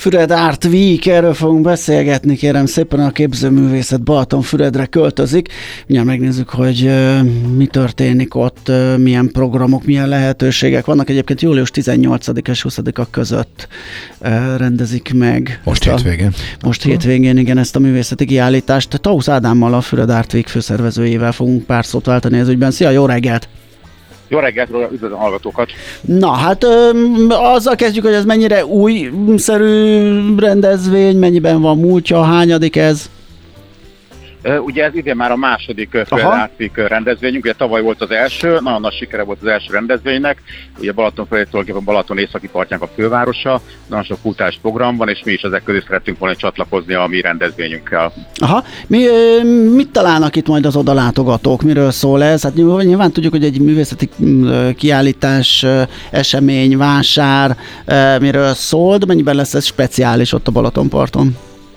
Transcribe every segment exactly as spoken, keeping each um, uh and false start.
Füred Art Week, erről fogunk beszélgetni, kérem szépen, a képzőművészet Balatonfüredre költözik. Mindjárt megnézzük, hogy uh, mi történik ott, uh, milyen programok, milyen lehetőségek vannak. Egyébként július tizennyolcadika és huszadika között uh, rendezik meg. Most hétvégén. Most hétvégén, igen, ezt a művészeti kiállítást. Tausz Ádámmal, a Füred Art Week főszervezőjével fogunk pár szót váltani ez ügyben. Szia, jó reggelt! Jó reggelt, üdvözlöm a hallgatókat! Na, hát ö, azzal kezdjük, hogy ez mennyire újszerű rendezvény, mennyiben van múltja, hányadik ez? Ugye ez idén már a második Füred Art Week rendezvényünk, ugye tavaly volt az első, nagyon nagy sikere volt az első rendezvénynek, ugye Balatonfüred tulajdonképpen Balaton északi partjának a fővárosa, nagyon sok kulturális program van, és mi is ezek közé szerettünk volna csatlakozni a mi rendezvényünkkel. Aha, mi, mit találnak itt majd az odalátogatók, miről szól ez? Hát nyilván tudjuk, hogy egy művészeti kiállítás, esemény, vásár, miről szól, de mennyiben lesz ez speciális ott a Balatonparton?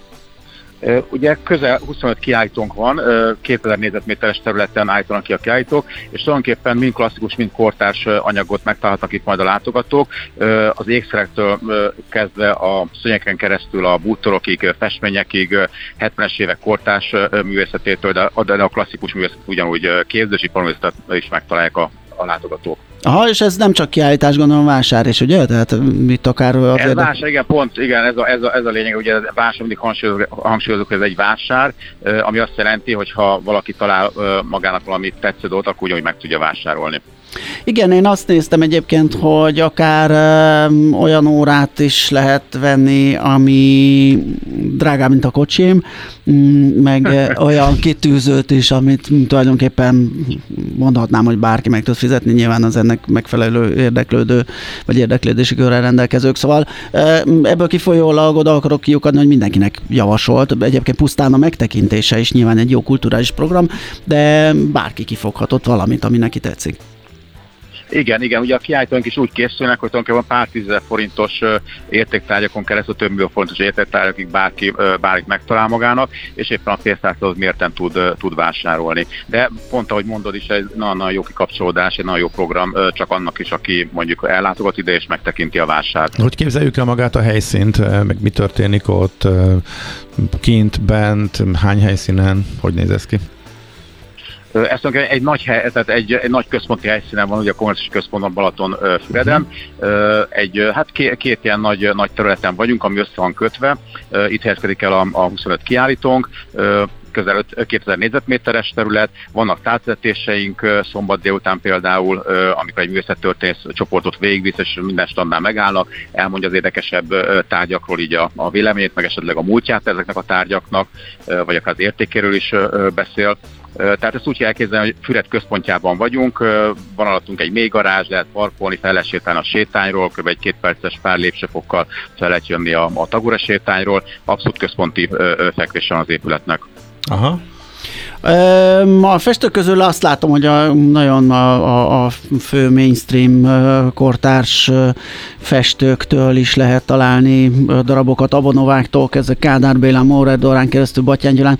Ugye közel huszonöt kiállítónk van, kétezer négyzetméteres területen állítanak ki a kiállítók, és tulajdonképpen mind klasszikus, mind kortárs anyagot megtalálhatnak itt majd a látogatók. Az ékszerektől kezdve a szönyegen keresztül a bútorokig, festményekig, hetvenes évek kortárs művészetétől, de a klasszikus művészet ugyanúgy képzősipar művészetet is megtalálják a, a látogatók. Aha, és ez nem csak kiállítás, gondolom vásár is, ugye? Tehát mit akár... Az ez érdek... vásár, igen, pont, igen, ez a, ez a, ez a lényeg, ugye a vásár, mindig hangsúlyozok, hogy ez egy vásár, ami azt jelenti, hogy ha valaki talál magának valami tetsző dolgot, akkor ugyanúgy meg tudja vásárolni. Igen, én azt néztem egyébként, hogy akár ö, olyan órát is lehet venni, ami drágább, mint a kocsim, meg olyan kitűzőt is, amit tulajdonképpen mondhatnám, hogy bárki meg tud fizetni, nyilván az ennek megfelelő érdeklődő, vagy érdeklődési körrel rendelkezők. Szóval ebből kifolyólag oda akarok kiukadni, hogy mindenkinek javasolt. Egyébként pusztán a megtekintése is nyilván egy jó kulturális program, de bárki kifoghatott valamit, ami neki tetszik. Igen, igen, ugye a kiállítóink is úgy készülnek, hogy tulajdonképpen pár tízezer forintos értéktárgyakon keresztül, több millió forintos értéktárgyakig bárki bárkit megtalál magának, és éppen a pénztárcához mérten tud, tud vásárolni. De pont ahogy mondod is, egy nagyon jó kikapcsolódás, egy nagyon jó program, csak annak is, aki mondjuk ellátogat ide és megtekinti a vásárt. Hogy képzeljük el magát a helyszínt, meg mi történik ott, kint, bent, hány helyszínen, hogy néz ez ki? Ezt egy nagy, hely, tehát egy, egy nagy központi helyszínen van, ugye a kommerciális központban Balatonfüreden. Egy, hát két, két ilyen nagy, nagy területen vagyunk, ami össze van kötve. Itt helyezkedik el a, a huszonöt kiállítónk. Közel kétezer négyzetméteres terület, vannak távvezetéseink szombat délután például, amikor egy művészettörténész csoportot végigvisz, és minden standnál megállnak, elmondja az érdekesebb tárgyakról így a, a véleményét, meg esetleg a múltját ezeknek a tárgyaknak, vagy akár az értékéről is beszél. Tehát ezt úgy kell elképzelni, hogy Füred központjában vagyunk, van alattunk egy mély garázs, lehet parkolni, fel lehet sétálni a sétányról, kb. egy két perces pár lépcsőfokkal fel lehet jönni a, a Tagora sétányról, abszolút központi fekvésen az épületnek. Aha. A festők közül azt látom, hogy a, nagyon a, a, a fő mainstream kortárs festőktől is lehet találni darabokat, Abonováktól, kezdve Kádár Bélán, Maurer Dorán keresztül Batthyány Gyulán.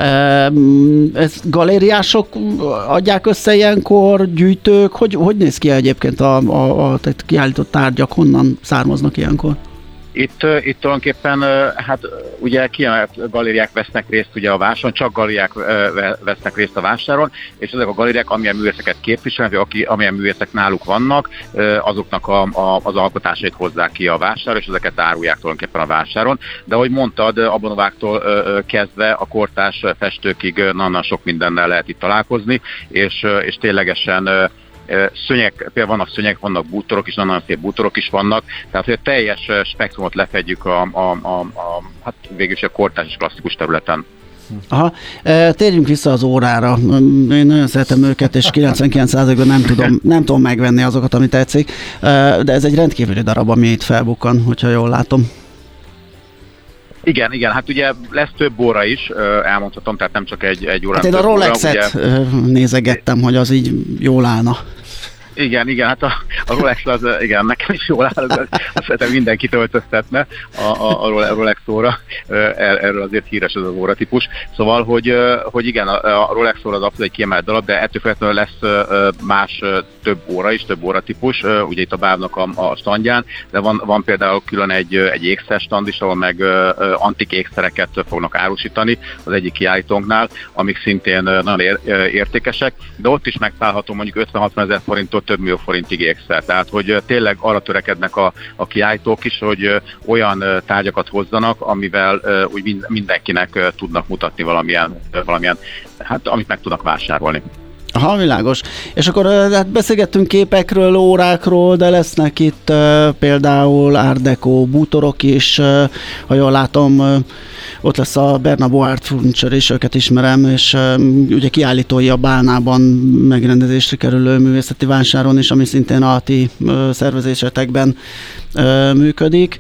Ez galériások adják össze ilyenkor, gyűjtők? Hogy, hogy néz ki egyébként a, a, a kiállított tárgyak, honnan származnak ilyenkor? Itt, itt tulajdonképpen, hát ugye kiemelt galériák vesznek részt ugye a vásáron, csak galériák vesznek részt a vásáron, és ezek a galériák, amilyen művészeket képviselnek, vagy amilyen művészek náluk vannak, azoknak a, a, az alkotásait hozzák ki a vásáron, és ezeket árulják tulajdonképpen a vásáron. De ahogy mondtad, Abonováktól kezdve a kortárs festőkig nagyon sok mindennel lehet itt találkozni, és, és ténylegesen szönyeg, például vannak szönyeg, vannak bútorok is, nagyon szép bútorok is vannak, tehát hogy a teljes spektrumot lefedjük a, a, a, a hát végül is a kortárs és klasszikus területen. Aha, térjünk vissza az órára. Én nagyon szeretem őket, és kilencvenkilenc százalékban nem tudom, nem tudom megvenni azokat, amit tetszik, de ez egy rendkívüli darab, ami itt felbukkan, hogyha jól látom. Igen, igen, hát ugye lesz több óra is, elmondhatom, tehát nem csak egy, egy óra. Hát én a Rolexet óra, ugye... nézegettem, hogy az így jól állna. Igen, igen, hát a, a Rolex az, igen, nekem is jól áll, azt szerintem mindenki töltöztetne a, a, a Rolex óra, erről azért híres ez az óratípus. Szóval, hogy, hogy igen, a Rolex óra az abszolút egy kiemelt darab, de ettől feltétlenül lesz más több óra is, több óratípus, ugye itt a bávnak a, a standján, de van, van például külön egy, egy ékszerstand is, ahol meg antik ékszereket fognak árusítani az egyik kiállítónknál, amik szintén nagyon ér, értékesek, de ott is megtalálható mondjuk ötven-hatvan ezer forinttól több millió forintig ékszer. Tehát, hogy tényleg arra törekednek a, a kiállítók is, hogy olyan tárgyakat hozzanak, amivel úgy mindenkinek tudnak mutatni valamilyen, valamilyen, hát amit meg tudnak vásárolni. Aha, világos. És akkor hát beszélgettünk képekről, órákról, de lesznek itt uh, például Art Deco bútorok is, uh, ha jól látom, uh, ott lesz a Bernabo Art Furniture is, őket ismerem, és uh, ugye kiállítói a Bálnában megrendezésre kerülő művészeti vásáron is, ami szintén a ti uh, szervezésetekben uh, működik.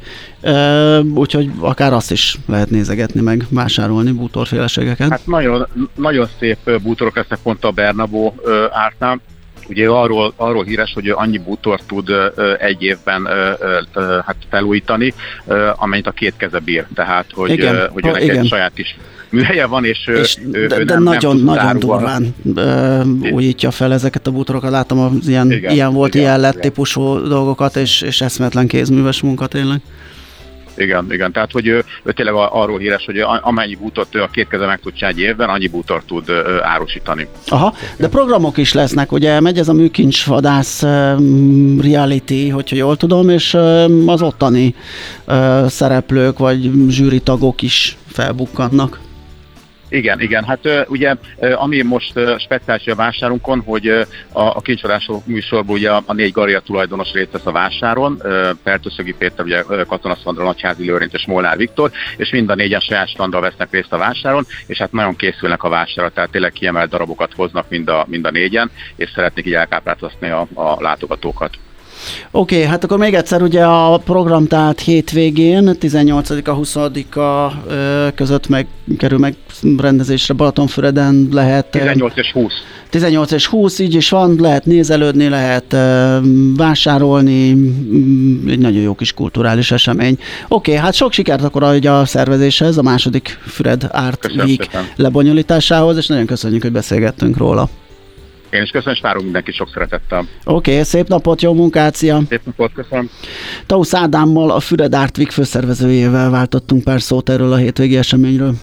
Uh, úgyhogy akár azt is lehet nézegetni, meg vásárolni bútorféleségeket. Hát nagyon, nagyon szép bútorok lesznek pont a Bernabo Artnál. Ugye arról, arról híres, hogy annyi bútort tud egy évben hát felújítani, amennyit a két keze bír. Tehát, hogy, igen, hogy önnek egy saját is műhelye van, és, és ő, de, ő de nem, nagyon, nem nagyon durván uh, újítja fel ezeket a bútorokat. Látom, az ilyen, igen, ilyen volt, igen, ilyen lett igen. típusú dolgokat, és, és eszméletlen kézműves munka tényleg. Igen, igen, tehát hogy ő, ő tényleg arról híres, hogy amennyi bútort ő a két keze meg tud csinálni egy évben, annyi bútort tud ö, árusítani. Aha, de programok is lesznek, ugye megy ez a műkincsvadász um, reality, hogyha jól tudom, és um, az ottani uh, szereplők vagy zsűritagok is felbukkannak. Igen, igen, hát ugye ami most speciális a vásárunkon, hogy a, a kincsvadások műsorban ugye a négy galéria tulajdonos részt vesz a vásáron, Pertőszögi Péter, ugye Katona Szandra, Nagyházi Lőrinc és Molnár Viktor, és mind a négyen saját standal vesznek részt a vásáron, és hát nagyon készülnek a vásárra, tehát tényleg kiemelt darabokat hoznak mind a, mind a négyen, és szeretnék így elkápráztatni a, a látogatókat. Oké, okay, hát akkor még egyszer ugye a program tehát hétvégén, tizennyolcadika huszadika között meg kerül meg rendezésre Balatonfüreden, lehet... tizennyolc és húsz. tizennyolc és húsz, így is van, lehet nézelődni, lehet vásárolni, egy nagyon jó kis kulturális esemény. Oké, okay, hát sok sikert akkor a szervezéshez, a második Füred Art Köszönöm Week szépen. lebonyolításához, és nagyon köszönjük, hogy beszélgettünk róla. Én is köszönöm, és várunk mindenkit sok szeretettel. Oké, okay, szép napot, jó munkát, szia! Szép napot, köszönöm! Tausz Ádámmal, a Füred Art Week főszervezőjével váltottunk pár szót erről a hétvégi eseményről.